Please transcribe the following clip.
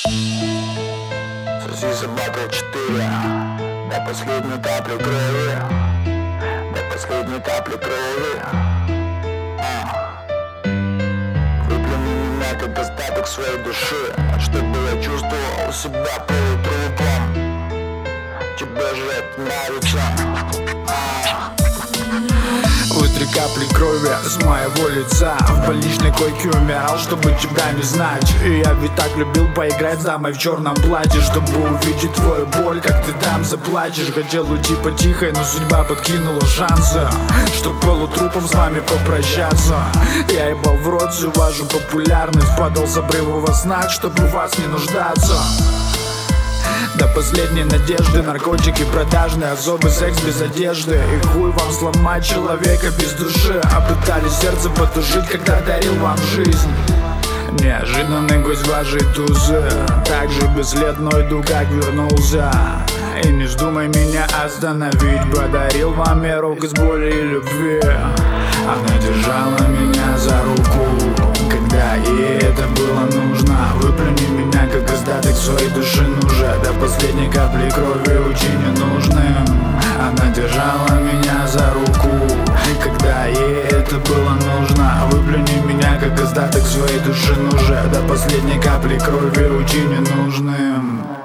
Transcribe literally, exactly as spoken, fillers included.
Сосиса Батл четыре. До последней капли крови. До последней капли крови. а. Выплюни меня как остаток своей души, чтобы я чувствовал себя полутрупом. Тебе же это нравится. а. Вытри капли крови с моего лица. В больничной койке умирал, чтобы тебя не знать. И я ведь так любил поиграть с дамой в черном платье, чтобы увидеть твою боль, как ты там заплачешь. Хотел уйти по-тихой, но судьба подкинула шансы, чтоб полутрупом с вами попрощаться. Я ебал в рот всю вашу популярность, падал с обрыва во снах, чтобы в вас не нуждаться. До последней надежды наркотики продажные, особый секс без одежды. И хуй вам сломать человека без души, а пытались сердце потушить, когда дарил вам жизнь. Неожиданный гость вашей тузы, так же бесследно иду, как вернулся. И не вздумай меня остановить, подарил вам я рок из боли и любви. Она держала меня за руку, когда ей это было нужно. Выплюни меня как остаток своей души, нужен до последней капли крови очень ненужным. Она держала меня за руку, когда ей это было нужно. Выплюни меня как остаток своей души, нужен до последней капли крови очень ненужным.